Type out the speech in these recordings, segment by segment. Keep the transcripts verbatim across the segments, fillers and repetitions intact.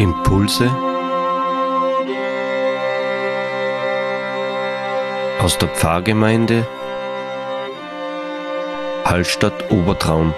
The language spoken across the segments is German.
Impulse aus der Pfarrgemeinde Hallstatt Obertraum.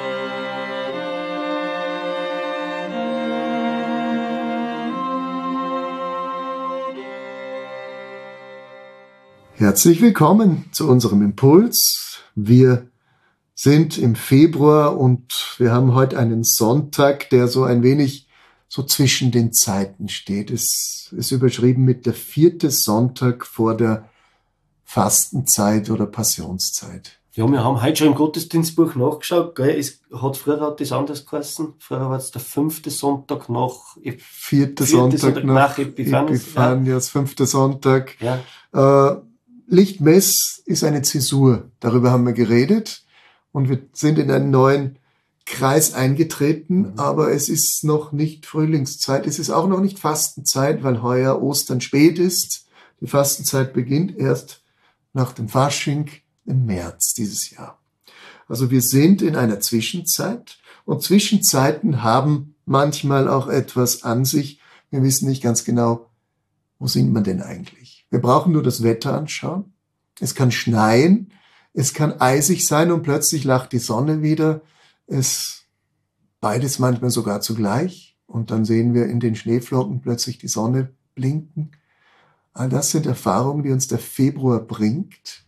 Herzlich willkommen zu unserem Impuls. Wir sind im Februar und wir haben heute einen Sonntag, der so ein wenig so zwischen den Zeiten steht. Es ist überschrieben mit der vierte Sonntag vor der Fastenzeit oder Passionszeit. Ja, wir haben heute schon im Gottesdienstbuch nachgeschaut, gell? Es hat, früher hat das anders geheißen. Früher war es der fünfte Sonntag nach Vierte, vierte Sonntag, Sonntag nach, nach Epiphanius. Epiphanius, ja. Fünfte Sonntag. Ja. Äh, Lichtmess ist eine Zäsur. Darüber haben wir geredet und wir sind in einen neuen Kreis eingetreten, mhm. aber es ist noch nicht Frühlingszeit. Es ist auch noch nicht Fastenzeit, weil heuer Ostern spät ist. Die Fastenzeit beginnt erst nach dem Fasching im März dieses Jahr. Also wir sind in einer Zwischenzeit und Zwischenzeiten haben manchmal auch etwas an sich. Wir wissen nicht ganz genau, wo sind wir denn eigentlich? Wir brauchen nur das Wetter anschauen. Es kann schneien, es kann eisig sein und plötzlich lacht die Sonne wieder. Es beides manchmal sogar zugleich und dann sehen wir in den Schneeflocken plötzlich die Sonne blinken. All das sind Erfahrungen, die uns der Februar bringt.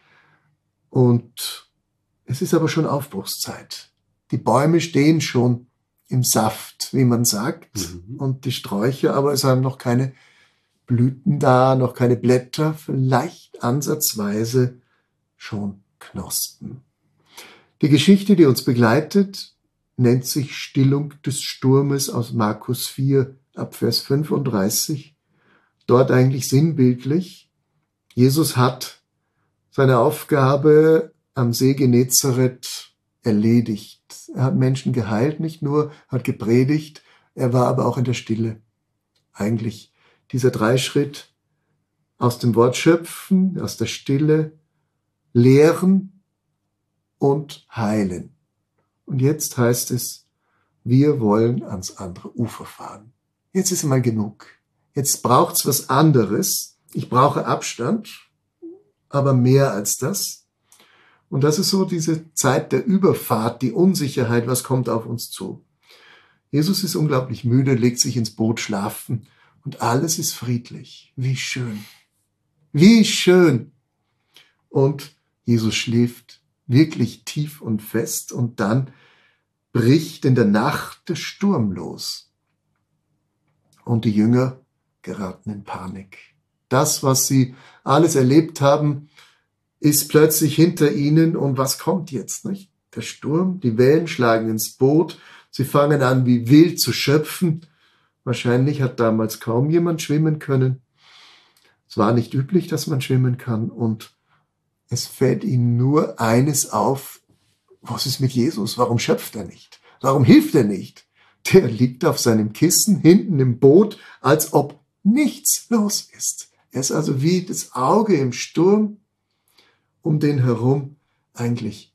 Und es ist aber schon Aufbruchszeit. Die Bäume stehen schon im Saft, wie man sagt, mhm. und die Sträucher, aber es haben noch keine Blüten da, noch keine Blätter, vielleicht ansatzweise schon Knospen. Die Geschichte, die uns begleitet, nennt sich Stillung des Sturmes aus Markus vier, ab Vers fünfunddreißig. Dort eigentlich sinnbildlich. Jesus hat seine Aufgabe am See Genezareth erledigt. Er hat Menschen geheilt, nicht nur, hat gepredigt, er war aber auch in der Stille. Eigentlich dieser Dreischritt aus dem Wort schöpfen, aus der Stille, lehren und heilen. Und jetzt heißt es, wir wollen ans andere Ufer fahren. Jetzt ist mal genug. Jetzt braucht's was anderes. Ich brauche Abstand, aber mehr als das. Und das ist so diese Zeit der Überfahrt, die Unsicherheit, was kommt auf uns zu. Jesus ist unglaublich müde, legt sich ins Boot schlafen und alles ist friedlich. Wie schön. Wie schön. Und Jesus schläft wirklich tief und fest und dann bricht in der Nacht der Sturm los. Und die Jünger geraten in Panik. Das, was sie alles erlebt haben, ist plötzlich hinter ihnen. Und was kommt jetzt, nicht? Der Sturm, die Wellen schlagen ins Boot. Sie fangen an, wie wild zu schöpfen. Wahrscheinlich hat damals kaum jemand schwimmen können. Es war nicht üblich, dass man schwimmen kann. Und es fällt ihnen nur eines auf. Was ist mit Jesus? Warum schöpft er nicht? Warum hilft er nicht? Der liegt auf seinem Kissen hinten im Boot, als ob nichts los ist. Er ist also wie das Auge im Sturm, um den herum eigentlich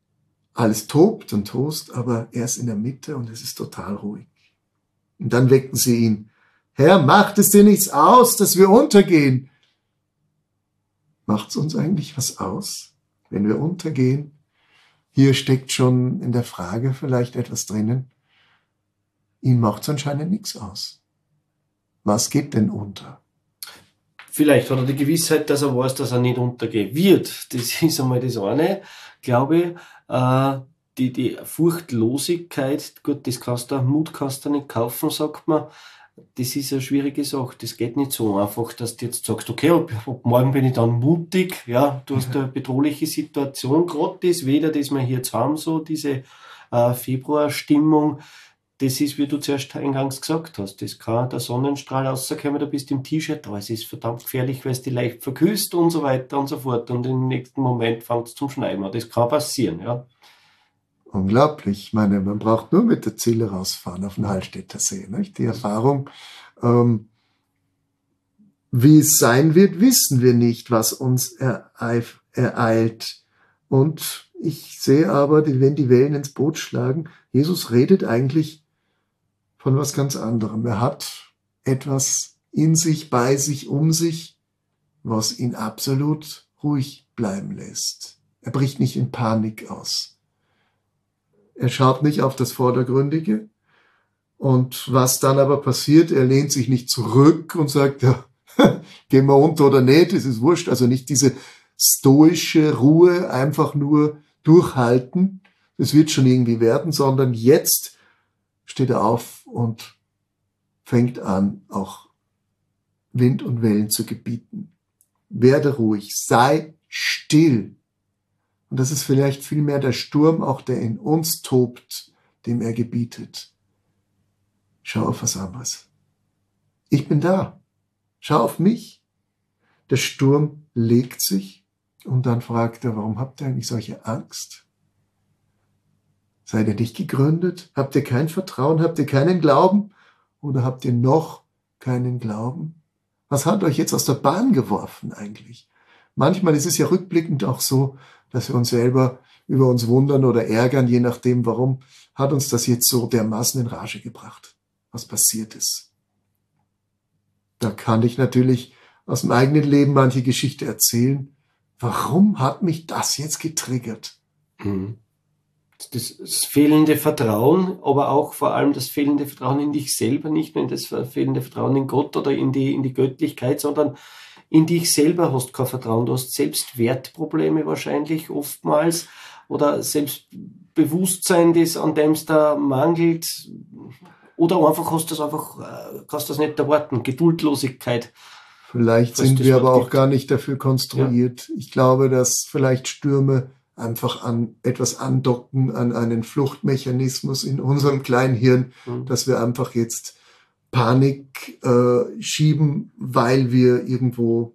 alles tobt und tost, aber er ist in der Mitte und es ist total ruhig. Und dann weckten sie ihn. Herr, macht es dir nichts aus, dass wir untergehen? Macht's uns eigentlich was aus, wenn wir untergehen? Hier steckt schon in der Frage vielleicht etwas drinnen. Ihm macht's anscheinend nichts aus. Was geht denn unter? Vielleicht hat er die Gewissheit, dass er weiß, dass er nicht untergehen wird. Das ist einmal das eine, glaube ich. Äh, die, die Furchtlosigkeit, gut, das kannst du, Mut kannst du nicht kaufen, sagt man. Das ist eine schwierige Sache. Das geht nicht so einfach, dass du jetzt sagst, okay, ab, ab morgen bin ich dann mutig. Ja, du hast eine bedrohliche Situation. Gerade das Wetter, das wir hier jetzt haben, so diese äh, Februarstimmung, das ist, wie du zuerst eingangs gesagt hast, das kann der Sonnenstrahl rauskommen, du bist im T-Shirt, aber es ist verdammt gefährlich, weil es dich leicht verküsst und so weiter und so fort. Und im nächsten Moment fängt es zum Schneien an. Das kann passieren, ja. Unglaublich. Ich meine, man braucht nur mit der Ziele rausfahren auf den Hallstätter See. Nicht? Die Erfahrung, ähm, wie es sein wird, wissen wir nicht, was uns ereif, ereilt. Und ich sehe aber, wenn die Wellen ins Boot schlagen, Jesus redet eigentlich von was ganz anderem. Er hat etwas in sich, bei sich, um sich, was ihn absolut ruhig bleiben lässt. Er bricht nicht in Panik aus. Er schaut nicht auf das Vordergründige. Und was dann aber passiert, er lehnt sich nicht zurück und sagt, ja, gehen wir unter oder nicht, das ist wurscht. Also nicht diese stoische Ruhe, einfach nur durchhalten, das wird schon irgendwie werden, sondern jetzt steht er auf und fängt an, auch Wind und Wellen zu gebieten. Werde ruhig, sei still. Und das ist vielleicht vielmehr der Sturm, auch der in uns tobt, dem er gebietet. Schau auf was anderes. Ich bin da. Schau auf mich. Der Sturm legt sich und dann fragt er, warum habt ihr eigentlich solche Angst? Seid ihr nicht gegründet? Habt ihr kein Vertrauen? Habt ihr keinen Glauben? Oder habt ihr noch keinen Glauben? Was hat euch jetzt aus der Bahn geworfen eigentlich? Manchmal ist es ja rückblickend auch so, dass wir uns selber über uns wundern oder ärgern, je nachdem, warum hat uns das jetzt so dermaßen in Rage gebracht, was passiert ist. Da kann ich natürlich aus dem eigenen Leben manche Geschichte erzählen. Warum hat mich das jetzt getriggert? Mhm. Das, das fehlende Vertrauen, aber auch vor allem das fehlende Vertrauen in dich selber, nicht nur in das fehlende Vertrauen in Gott oder in die, in die Göttlichkeit, sondern in dich selber hast kein Vertrauen. Du hast Selbstwertprobleme wahrscheinlich oftmals oder Selbstbewusstsein, das an dem es da mangelt, oder einfach hast du das einfach, kannst das nicht erwarten. Geduldlosigkeit. Vielleicht sind wir aber auch gar nicht dafür konstruiert. Ja. Ich glaube, dass vielleicht Stürme einfach an etwas andocken, an einen Fluchtmechanismus in unserem kleinen Hirn, mhm. dass wir einfach jetzt Panik äh, schieben, weil wir irgendwo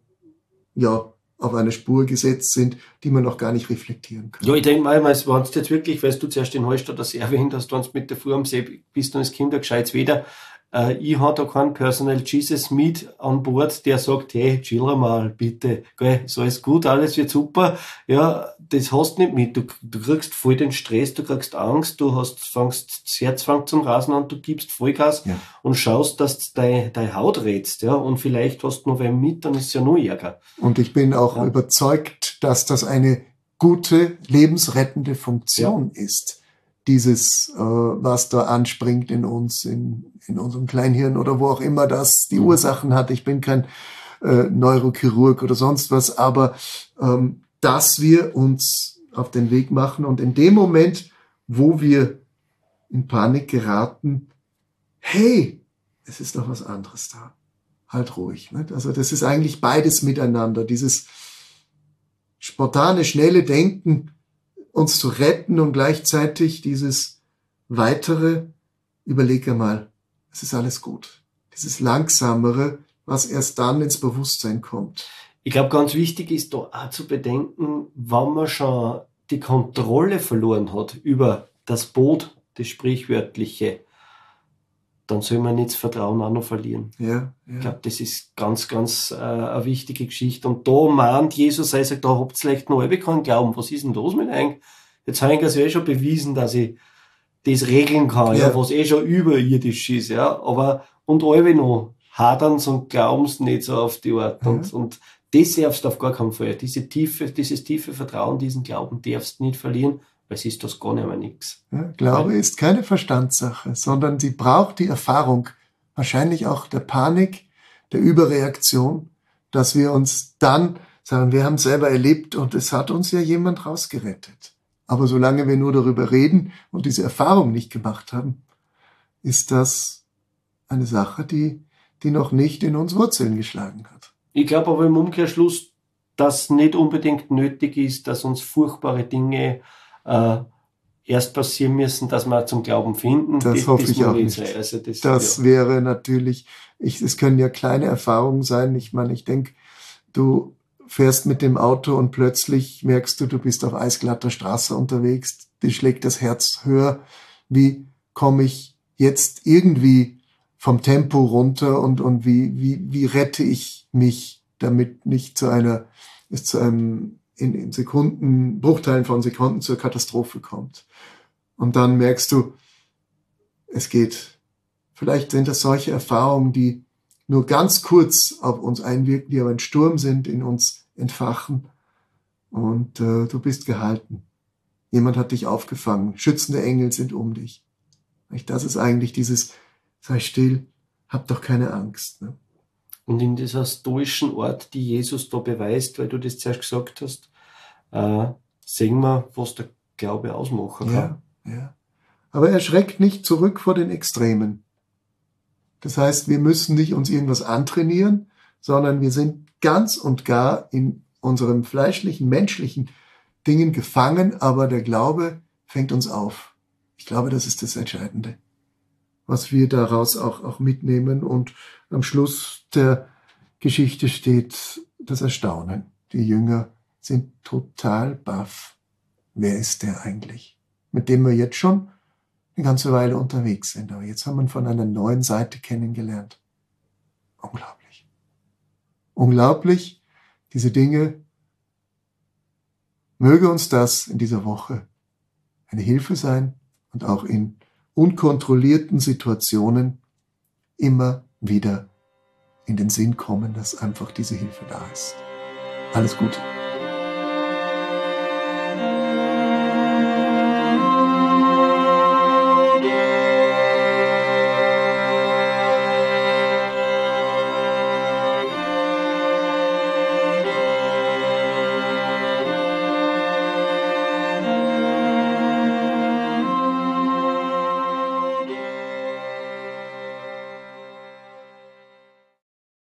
ja auf eine Spur gesetzt sind, die man noch gar nicht reflektieren kann. Ja, ich denke mal, wenn du jetzt wirklich, weil du zuerst in Hallstatt das erwähnt hast, wenn du mit der Fuhr am See bist und es kommt ein gescheites Wetter, äh, ich habe da keinen Personal Jesus mit an Bord, der sagt, hey, chill mal, bitte, gell, ist alles gut, alles wird super. Ja, das hast du nicht mit. Du, du kriegst voll den Stress, du kriegst Angst, du hast, fängst, das Herz fängt zum Rasen an, du gibst Vollgas ja. und schaust, dass du deine dein Haut rätst, ja, und vielleicht hast du noch wen mit, dann ist es ja noch ärger. Und ich bin auch ja. überzeugt, dass das eine gute, lebensrettende Funktion ja. ist. Dieses, äh, was da anspringt in uns, in, in unserem Kleinhirn oder wo auch immer das die mhm. Ursachen hat. Ich bin kein äh, Neurochirurg oder sonst was, aber ähm, dass wir uns auf den Weg machen und in dem Moment, wo wir in Panik geraten, hey, es ist doch was anderes da. Halt ruhig. Nicht? Also das ist eigentlich beides miteinander. Dieses spontane, schnelle Denken, uns zu retten und gleichzeitig dieses weitere, überlege mal, es ist alles gut. Dieses langsamere, was erst dann ins Bewusstsein kommt. Ich glaube, ganz wichtig ist da auch zu bedenken, wenn man schon die Kontrolle verloren hat über das Boot, das Sprichwörtliche, dann soll man nicht das Vertrauen auch noch verlieren. Ja, ja. Ich glaube, das ist ganz, ganz äh, eine wichtige Geschichte. Und da mahnt Jesus, er sagt, da habt ihr vielleicht noch alle keinen Glauben. Was ist denn los mit euch? Jetzt habe ich das ja eh schon bewiesen, dass ich das regeln kann, ja. Ja, was eh schon überirdisch ist. Ja. Aber, und alle noch hadern und glauben es nicht so auf die Art. Ja. Und, und das darfst du auf gar keinen Fall. Diese tiefe, dieses tiefe Vertrauen, diesen Glauben darfst du nicht verlieren. Es ist das gar nicht mehr nichts. Ja, Glaube ist keine Verstandssache, sondern sie braucht die Erfahrung, wahrscheinlich auch der Panik, der Überreaktion, dass wir uns dann sagen, wir haben es selber erlebt und es hat uns ja jemand rausgerettet. Aber solange wir nur darüber reden und diese Erfahrung nicht gemacht haben, ist das eine Sache, die, die noch nicht in uns Wurzeln geschlagen hat. Ich glaube aber im Umkehrschluss, dass nicht unbedingt nötig ist, dass uns furchtbare Dinge Äh, erst passieren müssen, dass wir zum Glauben finden. Das, das hoffe das ich auch nicht. Also das das ja. wäre natürlich, ich, es können ja kleine Erfahrungen sein. Ich meine, ich denke, du fährst mit dem Auto und plötzlich merkst du, du bist auf eisglatter Straße unterwegs. Dir schlägt das Herz höher. Wie komme ich jetzt irgendwie vom Tempo runter und, und wie, wie, wie rette ich mich, damit nicht zu einer, ist zu einem In, in Sekunden, Bruchteilen von Sekunden zur Katastrophe kommt. Und dann merkst du, es geht Vielleicht sind das solche Erfahrungen, die nur ganz kurz auf uns einwirken, die aber ein Sturm sind, in uns entfachen. Und äh, du bist gehalten. Jemand hat dich aufgefangen. Schützende Engel sind um dich. Das ist eigentlich dieses, sei still, hab doch keine Angst. Ne? Und in dieser stoischen Art, die Jesus da beweist, weil du das zuerst gesagt hast, äh, sehen wir, was der Glaube ausmachen kann. Ja, ja. Aber er schreckt nicht zurück vor den Extremen. Das heißt, wir müssen nicht uns irgendwas antrainieren, sondern wir sind ganz und gar in unserem fleischlichen, menschlichen Dingen gefangen, aber der Glaube fängt uns auf. Ich glaube, das ist das Entscheidende, was wir daraus auch, auch mitnehmen. Und am Schluss der Geschichte steht das Erstaunen. Die Jünger sind total baff. Wer ist der eigentlich? Mit dem wir jetzt schon eine ganze Weile unterwegs sind. Aber jetzt haben wir ihn von einer neuen Seite kennengelernt. Unglaublich. Unglaublich, diese Dinge. Möge uns das in dieser Woche eine Hilfe sein und auch in unkontrollierten Situationen immer wieder in den Sinn kommen, dass einfach diese Hilfe da ist. Alles Gute.